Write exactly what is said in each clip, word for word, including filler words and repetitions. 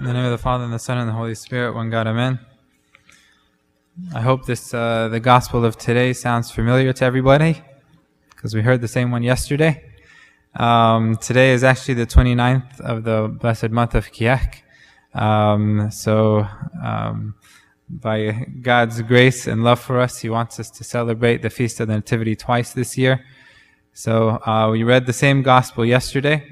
In the name of the Father, and the Son, and the Holy Spirit, one God, Amen. I hope this uh, the Gospel of today sounds familiar to everybody, because we heard the same one yesterday. Um, today is actually the twenty-ninth of the blessed month of Kiahk. Um, so, um, by God's grace and love for us, He wants us to celebrate the Feast of the Nativity twice this year. So, uh, we read the same Gospel yesterday.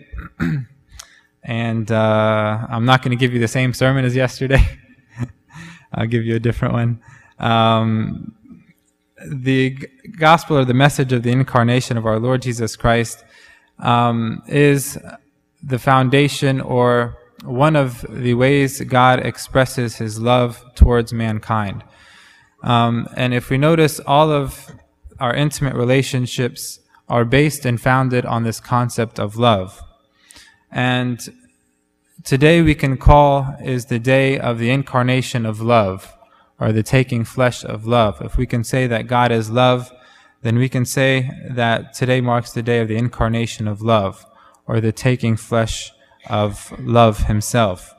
And uh, I'm not going to give you the same sermon as yesterday. I'll give you a different one. Um, the g- gospel, or the message of the incarnation of our Lord Jesus Christ, um, is the foundation, or one of the ways God expresses His love towards mankind. Um, and if we notice, all of our intimate relationships are based and founded on this concept of love. And today we can call is the day of the incarnation of love, or the taking flesh of love. If we can say that God is love, then we can say that today marks the day of the incarnation of love, or the taking flesh of love Himself.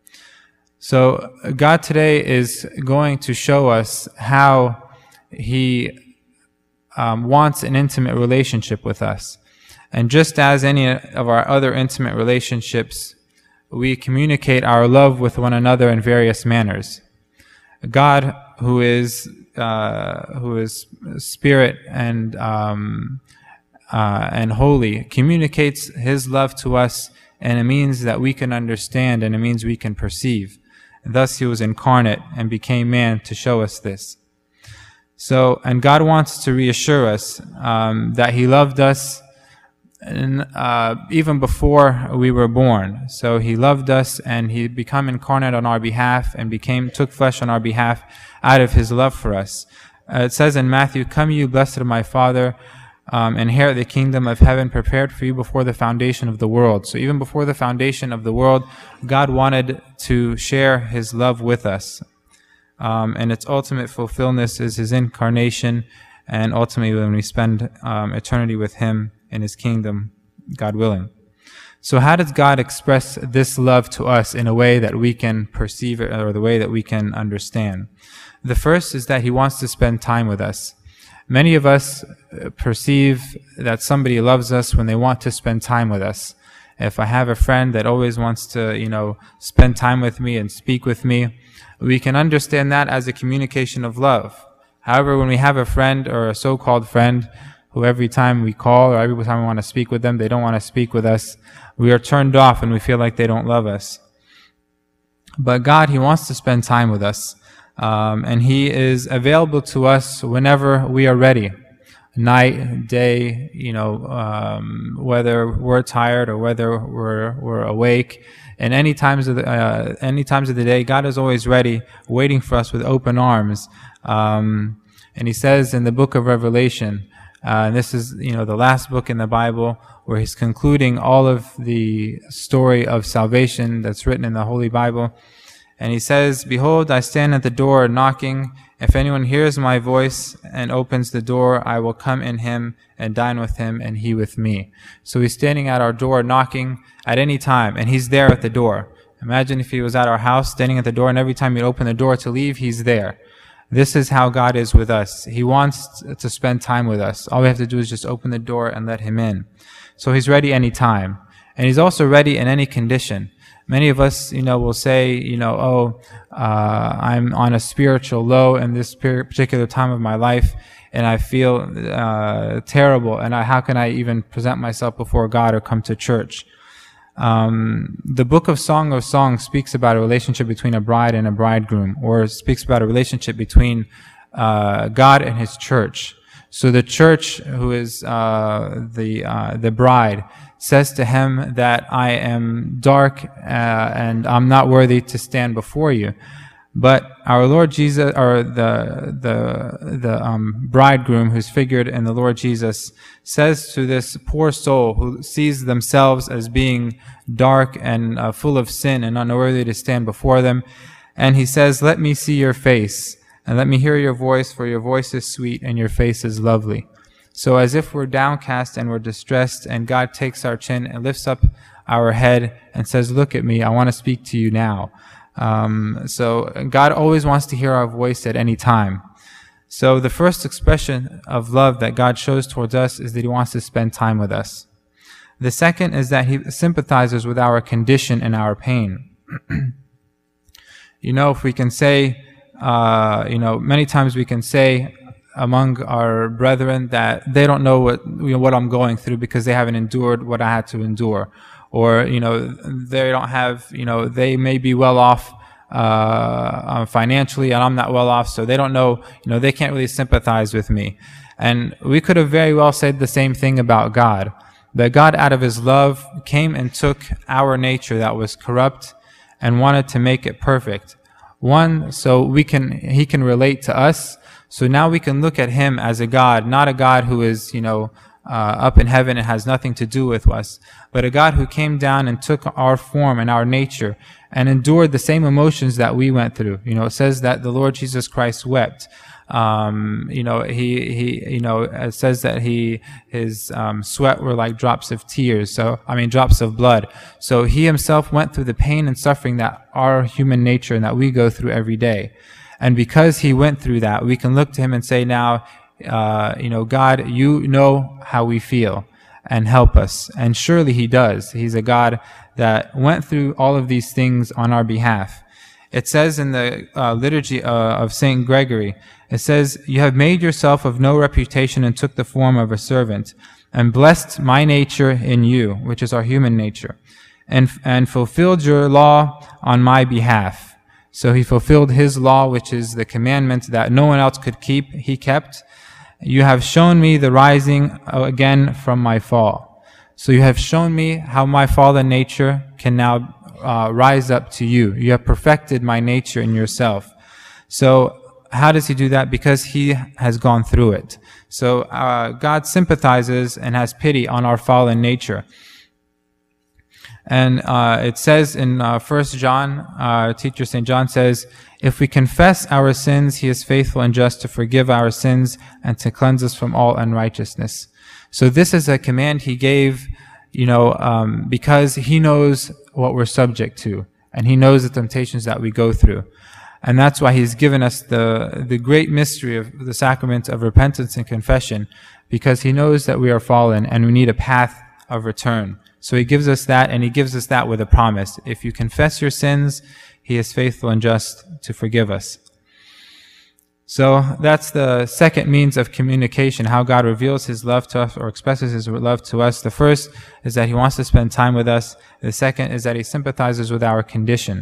So God today is going to show us how He um, wants an intimate relationship with us. And just as any of our other intimate relationships, we communicate our love with one another in various manners. God, who is uh, who is spirit and um, uh, and holy, communicates His love to us in a means that we can understand and a means we can perceive. And thus, He was incarnate and became man to show us this. So, and God wants to reassure us um, that He loved us. And, uh, even before we were born. So He loved us, and He became incarnate on our behalf and became took flesh on our behalf out of His love for us. Uh, it says in Matthew, "Come you blessed of my Father, um, inherit the kingdom of heaven prepared for you before the foundation of the world." So even before the foundation of the world, God wanted to share His love with us. Um, and its ultimate fulfillment is His incarnation, and ultimately when we spend um, eternity with Him in His kingdom, God willing. So how does God express this love to us in a way that we can perceive it, or the way that we can understand? The first is that He wants to spend time with us. Many of us perceive that somebody loves us when they want to spend time with us. If I have a friend that always wants to, you know, spend time with me and speak with me, we can understand that as a communication of love. However, when we have a friend, or a so-called friend, who every time we call, or every time we want to speak with them, they don't want to speak with us, we are turned off and we feel like they don't love us. But God, He wants to spend time with us. Um, and He is available to us whenever we are ready. Night, day, you know, um, whether we're tired or whether we're we're awake. And any times of the, uh, any times of the day, God is always ready, waiting for us with open arms. Um, and He says in the book of Revelation, Uh, and this is, you know, the last book in the Bible where He's concluding all of the story of salvation that's written in the Holy Bible. And He says, "Behold, I stand at the door knocking. If anyone hears my voice and opens the door, I will come in him and dine with him, and he with me." So He's standing at our door knocking at any time, and He's there at the door. Imagine if He was at our house standing at the door, and every time you'd open the door to leave, He's there. This is how God is with us. He wants to spend time with us. All we have to do is just open the door and let Him in. So He's ready any time. And He's also ready in any condition. Many of us, you know, will say, you know, oh, uh, I'm on a spiritual low in this particular time of my life, and I feel uh, terrible, and I, how can I even present myself before God or come to church? Um, the book of Song of Songs speaks about a relationship between a bride and a bridegroom, or speaks about a relationship between uh, God and His church. So the church, who is uh, the uh, the bride, says to Him that I am dark uh, and I'm not worthy to stand before you. But our Lord Jesus, or the the the um, bridegroom, who's figured in the Lord Jesus, says to this poor soul who sees themselves as being dark and uh, full of sin and unworthy to stand before them, and He says, "Let me see your face, and let me hear your voice, for your voice is sweet and your face is lovely." So as if we're downcast and we're distressed, and God takes our chin and lifts up our head and says, look at me, I want to speak to you now. Um, so God always wants to hear our voice at any time. So the first expression of love that God shows towards us is that he wants to spend time with us. The second is that he sympathizes with our condition and our pain. You know, if we can say, uh, you know, many times we can say among our brethren that they don't know what, you know, what I'm going through because they haven't endured what I had to endure. Or, you know, they don't have, you know, they may be well off uh, financially and I'm not well off, so they don't know, you know, they can't really sympathize with me. And we could have very well said the same thing about God. That God, out of his love, came and took our nature that was corrupt and wanted to make it perfect. One, so we can, he can relate to us. So now we can look at him as a God, not a God who is, you know, Uh, up in heaven and has nothing to do with us, but a God who came down and took our form and our nature and endured the same emotions that we went through. You know, it says that the Lord Jesus Christ wept. Um, you know, he, he, you know, it says that he, his, um, sweat were like drops of tears. So, I mean, drops of blood. So he himself went through the pain and suffering that our human nature and that we go through every day. And because he went through that, we can look to him and say, now, Uh, you know, God, you know how we feel and help us. And surely he does. He's a God that went through all of these things on our behalf. It says in the uh, liturgy uh, of Saint Gregory, it says, you have made yourself of no reputation and took the form of a servant and blessed my nature in you, which is our human nature, and, and fulfilled your law on my behalf. So he fulfilled his law, which is the commandment that no one else could keep, he kept. You have shown me the rising again from my fall. So you have shown me how my fallen nature can now uh, rise up to you. You have perfected my nature in yourself. So how does he do that? Because he has gone through it. So uh, God sympathizes and has pity on our fallen nature. And uh, it says in uh, First John, uh, teacher Saint John says, if we confess our sins, he is faithful and just to forgive our sins and to cleanse us from all unrighteousness. So this is a command he gave, you know, um, because he knows what we're subject to, and he knows the temptations that we go through. And that's why he's given us the, the great mystery of the sacrament of repentance and confession, because he knows that we are fallen and we need a path of return. So he gives us that, and he gives us that with a promise. If you confess your sins, he is faithful and just to forgive us. So that's the second means of communication, how God reveals his love to us or expresses his love to us. The first is that he wants to spend time with us. The second is that he sympathizes with our condition.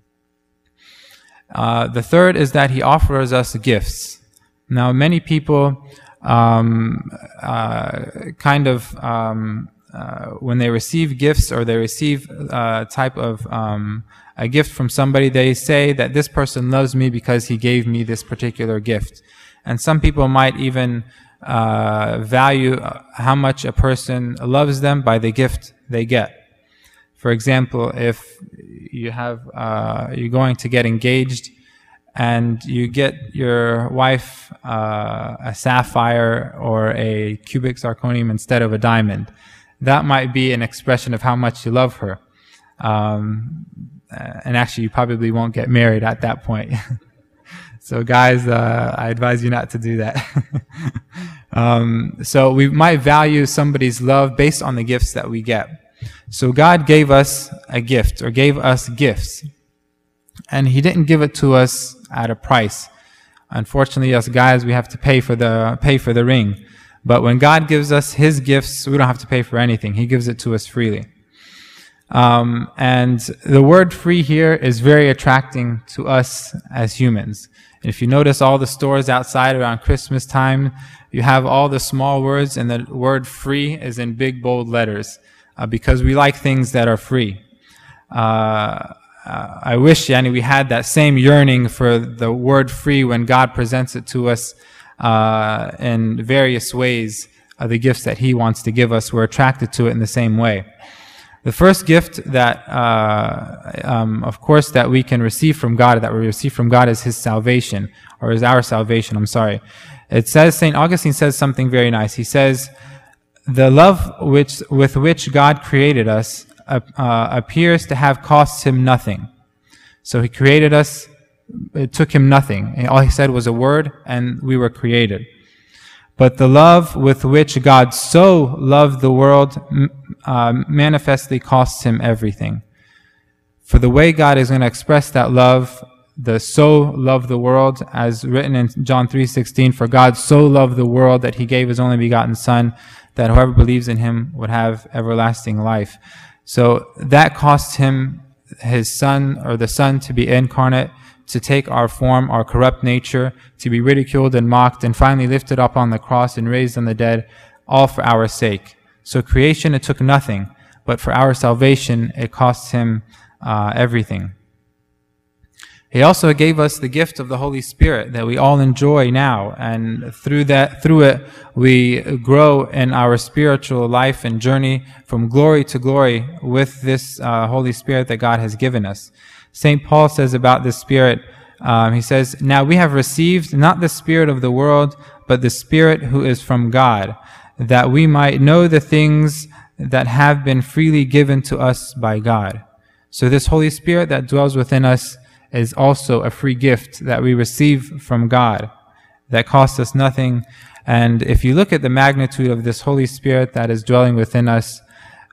Uh, the third is that he offers us gifts. Now, many people um, uh, kind of... Um, Uh, when they receive gifts or they receive a uh, type of um, a gift from somebody, they say that this person loves me because he gave me this particular gift. And some people might even uh, value how much a person loves them by the gift they get. For example, if you have uh, you're going to get engaged and you get your wife uh, a sapphire or a cubic zirconium instead of a diamond, that might be an expression of how much you love her. Um, and actually, you probably won't get married at that point. So guys, uh, I advise you not to do that. um, so we might value somebody's love based on the gifts that we get. So God gave us a gift, or gave us gifts. And he didn't give it to us at a price. Unfortunately, us guys, we have to pay for the, pay for the ring. But when God gives us his gifts, we don't have to pay for anything. He gives it to us freely. Um, and the word free here is very attracting to us as humans. If you notice all the stores outside around Christmas time, you have all the small words, and the word free is in big, bold letters, uh, because we like things that are free. Uh, uh, I wish, yani, we had that same yearning for the word free when God presents it to us Uh, in various ways, uh, the gifts that he wants to give us. We're attracted to it in the same way. The first gift that, uh, um, of course, that we can receive from God, that we receive from God, is his salvation, or is our salvation, I'm sorry. It says, Saint Augustine says something very nice. He says, the love which, with which God created us uh, uh, appears to have cost him nothing. So he created us. It took him nothing. And all he said was a word, and we were created. But the love with which God so loved the world uh, manifestly costs him everything. For the way God is going to express that love, the so loved the world, as written in John three sixteen, for God so loved the world that he gave his only begotten Son, that whoever believes in him would have everlasting life. So that cost him his Son, or the Son, to be incarnate, to take our form, our corrupt nature, to be ridiculed and mocked, and finally lifted up on the cross and raised on the dead, all for our sake. So creation, it took nothing, but for our salvation, it cost him uh, everything. He also gave us the gift of the Holy Spirit that we all enjoy now, and through that, through it, we grow in our spiritual life and journey from glory to glory with this uh, Holy Spirit that God has given us. Saint Paul says about the Spirit, um, he says, "Now we have received not the spirit of the world, but the Spirit who is from God, that we might know the things that have been freely given to us by God." So this Holy Spirit that dwells within us is also a free gift that we receive from God that costs us nothing. And if you look at the magnitude of this Holy Spirit that is dwelling within us,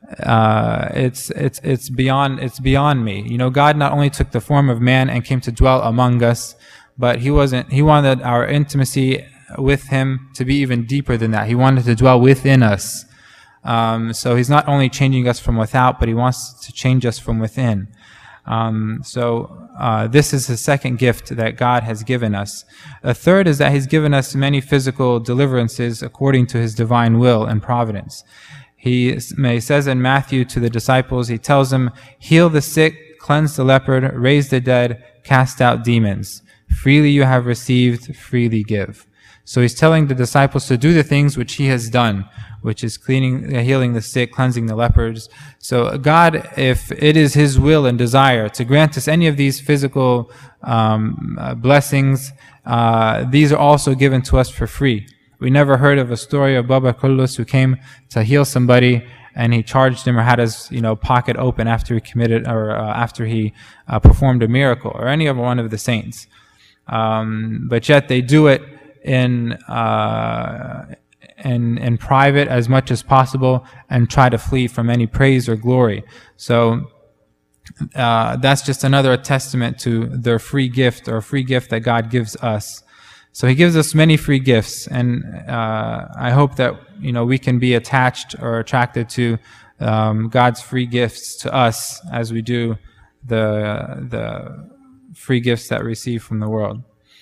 uh, it's it's it's beyond it's beyond me. You know, God not only took the form of man and came to dwell among us, but he wasn't. He wanted our intimacy with him to be even deeper than that. He wanted to dwell within us. Um, so he's not only changing us from without, but he wants to change us from within. Um, so uh, this is the second gift that God has given us. A third is that he's given us many physical deliverances according to his divine will and providence. He, he says in Matthew to the disciples, he tells them, "Heal the sick, cleanse the leopard, raise the dead, cast out demons. Freely you have received, freely give." So he's telling the disciples to do the things which he has done, which is cleaning, healing the sick, cleansing the lepers. So God, if it is his will and desire to grant us any of these physical um, uh, blessings, uh, these are also given to us for free. We never heard of a story of Baba Kullus who came to heal somebody and he charged him or had his, you know, pocket open after he committed or uh, after he uh, performed a miracle, or any of one of the saints. Um, but yet they do it in uh, in in private as much as possible and try to flee from any praise or glory. So uh, that's just another testament to their free gift, or free gift that God gives us. So he gives us many free gifts, and uh, I hope that, you know, we can be attached or attracted to um, God's free gifts to us as we do the the free gifts that we receive from the world.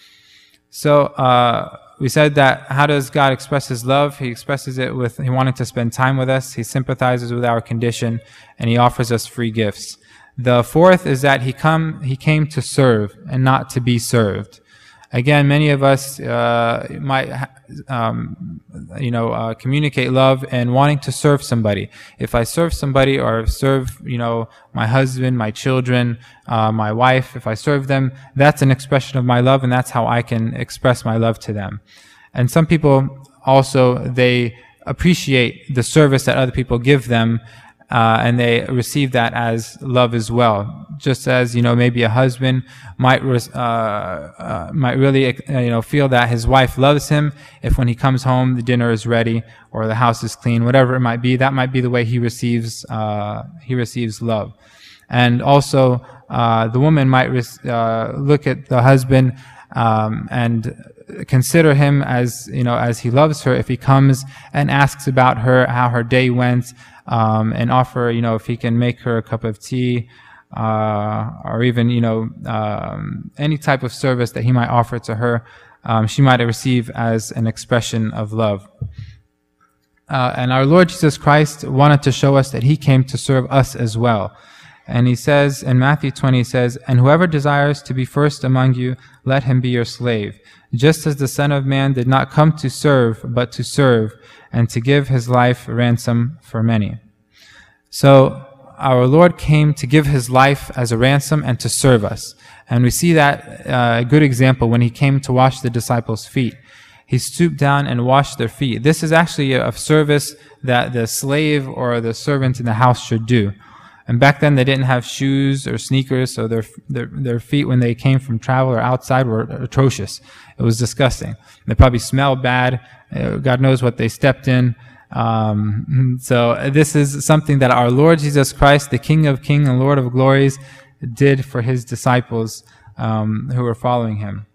So uh, we said that how does God express his love? He expresses it with he wanting to spend time with us. He sympathizes with our condition, and he offers us free gifts. The fourth is that he come he came to serve and not to be served. Again, many of us uh, might, um, you know, uh, communicate love and wanting to serve somebody. If I serve somebody, or serve, you know, my husband, my children, uh, my wife, if I serve them, that's an expression of my love, and that's how I can express my love to them. And some people also, they appreciate the service that other people give them, Uh, and they receive that as love as well. Just as, you know, maybe a husband might uh, uh, might really, uh, you know, feel that his wife loves him if when he comes home the dinner is ready or the house is clean, whatever it might be. That might be the way he receives uh, he receives love. And also, uh, the woman might uh, look at the husband um, and consider him as, you know, as he loves her if he comes and asks about her, how her day went. Um, and offer, you know, if he can make her a cup of tea, uh, or even, you know, um, any type of service that he might offer to her, um, she might receive as an expression of love. Uh, and our Lord Jesus Christ wanted to show us that he came to serve us as well. And he says, in Matthew twenty, he says, "And whoever desires to be first among you, let him be your slave, just as the Son of Man did not come to serve, but to serve, and to give his life a ransom for many." So our Lord came to give his life as a ransom and to serve us. And we see that uh, a good example when he came to wash the disciples' feet. He stooped down and washed their feet. This is actually a service that the slave or the servant in the house should do. And back then they didn't have shoes or sneakers, so their their, their feet when they came from travel or outside were atrocious. It was disgusting. They probably smelled bad. God knows what they stepped in. Um, so this is something that our Lord Jesus Christ, the King of Kings and Lord of Glories, did for his disciples um, who were following him.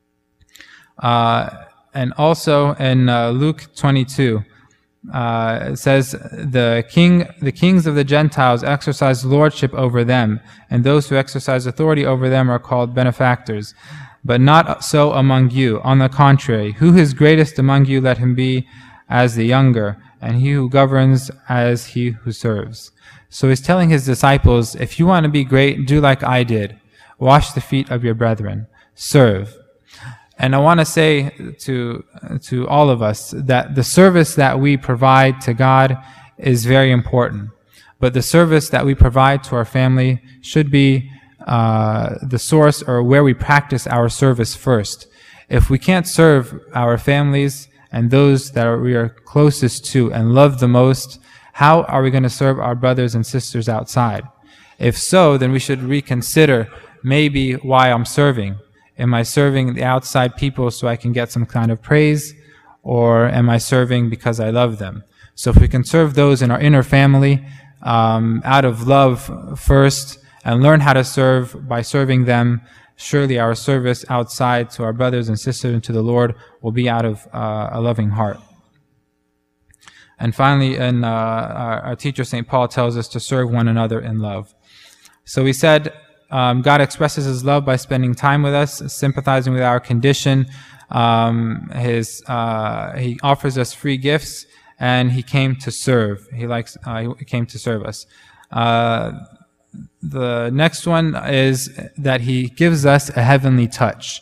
Uh, and also in uh, Luke twenty-two, uh, it says, the king, the kings of the Gentiles exercise lordship over them, and those who exercise authority over them are called benefactors. But not so among you. On the contrary, who is greatest among you, let him be as the younger, and he who governs as he who serves. So he's telling his disciples, if you want to be great, do like I did. Wash the feet of your brethren. Serve. And I want to say to to all of us that the service that we provide to God is very important. But the service that we provide to our family should be uh, the source or where we practice our service first. If we can't serve our families and those that are, we are closest to and love the most, how are we going to serve our brothers and sisters outside? If so, then we should reconsider maybe why I'm serving. Am I serving the outside people so I can get some kind of praise? Or am I serving because I love them? So if we can serve those in our inner family um, out of love first and learn how to serve by serving them, surely our service outside to our brothers and sisters and to the Lord will be out of uh, a loving heart. And finally, in, uh, our, our teacher, Saint Paul, tells us to serve one another in love. So we said um, God expresses his love by spending time with us, sympathizing with our condition. Um, his, uh, he offers us free gifts, and he came to serve. He likes. Uh, he came to serve us. Uh, the next one is that he gives us a heavenly touch.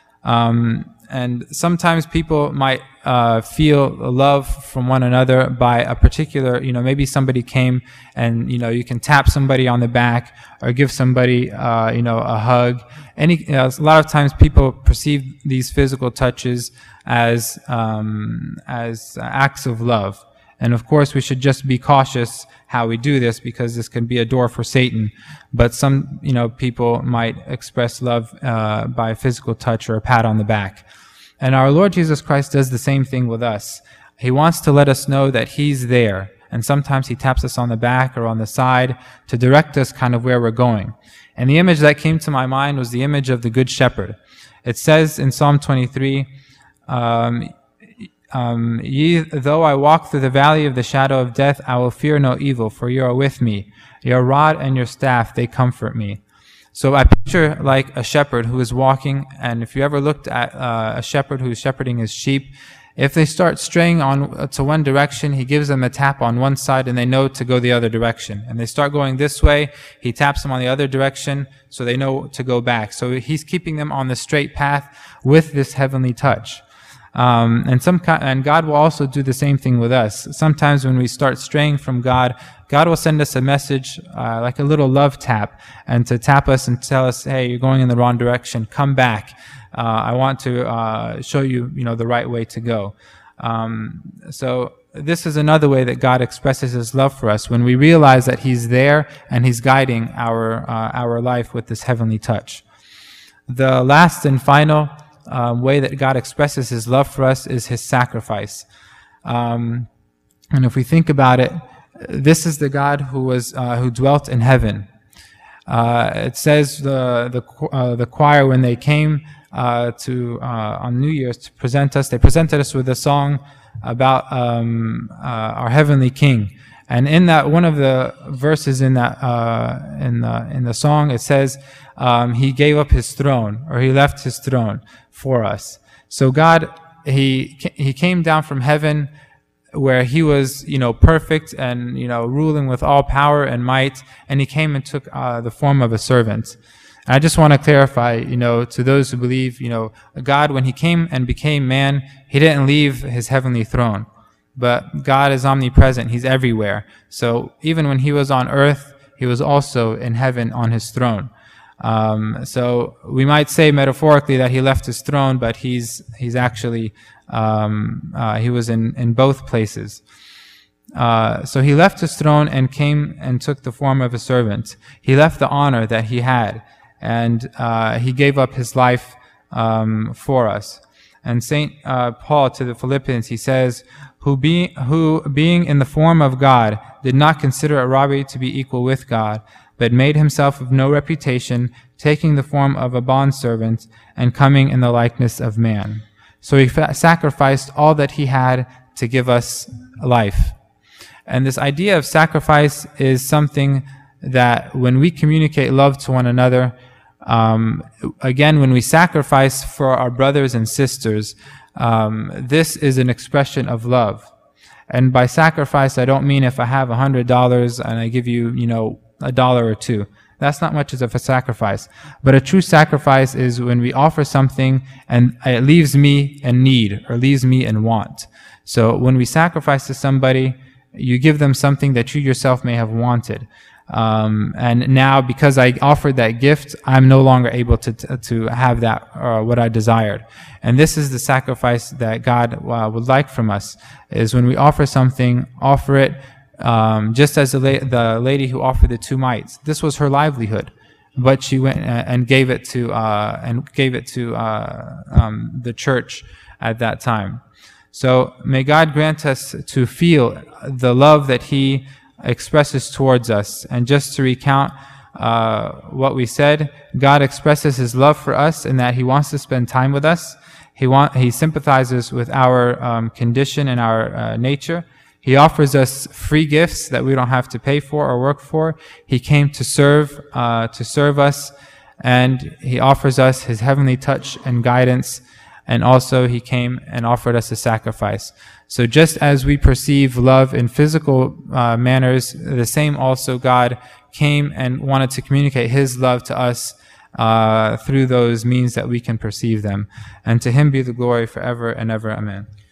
Um, and sometimes people might uh, feel love from one another by a particular, you know, maybe somebody came and, you know, you can tap somebody on the back or give somebody, uh, you know, a hug. Any, you know, a lot of times people perceive these physical touches as, um, as acts of love. And of course, we should just be cautious how we do this, because this can be a door for Satan. But some, you know, people might express love uh, by physical touch or a pat on the back. And our Lord Jesus Christ does the same thing with us. He wants to let us know that he's there. And sometimes he taps us on the back or on the side to direct us kind of where we're going. And the image that came to my mind was the image of the Good Shepherd. It says in Psalm twenty-three, um, Um, ye, though I walk through the valley of the shadow of death, I will fear no evil, for you are with me. Your rod and your staff, they comfort me. So I picture like a shepherd who is walking, and if you ever looked at uh, a shepherd who is shepherding his sheep, if they start straying on uh, to one direction, he gives them a tap on one side, and they know to go the other direction. And they start going this way, he taps them on the other direction, so they know to go back. So he's keeping them on the straight path with this heavenly touch. Um, and some, and God will also do the same thing with us. Sometimes when we start straying from God, God will send us a message, uh, like a little love tap, and to tap us and tell us, "Hey, you're going in the wrong direction. Come back. Uh, I want to uh, show you, you know, the right way to go." Um, so this is another way that God expresses his love for us, when we realize that he's there and he's guiding our uh, our life with this heavenly touch. The last and final Um, way that God expresses his love for us is his sacrifice. Um, and if we think about it, this is the God who was uh, who dwelt in heaven. Uh, it says the the uh, the choir, when they came uh, to uh, on New Year's to present us, they presented us with a song about um, uh, our heavenly King. And in that, one of the verses in that uh, in the in the song, it says, um, "He gave up his throne," or he left his throne for us. So God, he he came down from heaven, where he was, you know, perfect and, you know, ruling with all power and might, and he came and took uh, the form of a servant. And I just want to clarify, you know, to those who believe, you know, God, when he came and became man, he didn't leave his heavenly throne. But God is omnipresent. He's everywhere. So even when he was on earth, he was also in heaven on his throne. Um, so we might say metaphorically that he left his throne, but he's he's actually, um, uh, he was in, in both places. Uh, so he left his throne and came and took the form of a servant. He left the honor that he had, and uh, he gave up his life um, for us. And Saint uh, Paul to the Philippians, he says, who, be, who being in the form of God, did not consider it robbery to be equal with God, but made himself of no reputation, taking the form of a bondservant, and coming in the likeness of man. So he fa- sacrificed all that he had to give us life. And this idea of sacrifice is something that when we communicate love to one another, Um, again, when we sacrifice for our brothers and sisters, um, this is an expression of love. And by sacrifice, I don't mean if I have a hundred dollars and I give you, you know, a dollar or two. That's not much of a sacrifice. But a true sacrifice is when we offer something and it leaves me in need or leaves me in want. So when we sacrifice to somebody, you give them something that you yourself may have wanted. Um, and now, because I offered that gift, I'm no longer able to to have that uh, what I desired. And this is the sacrifice that God uh, would like from us: is when we offer something, offer it um, just as the, la- the lady who offered the two mites. This was her livelihood, but she went and gave it to uh, and gave it to uh, um, the church at that time. So may God grant us to feel the love that He expresses towards us. And just to recount uh, what we said, God expresses His love for us in that He wants to spend time with us. He want He sympathizes with our um, condition and our uh, nature. He offers us free gifts that we don't have to pay for or work for. He came to serve, uh, to serve us, and He offers us His heavenly touch and guidance. And also He came and offered us a sacrifice. So just as we perceive love in physical uh, manners, the same also God came and wanted to communicate His love to us uh, through those means that we can perceive them. And to Him be the glory forever and ever. Amen.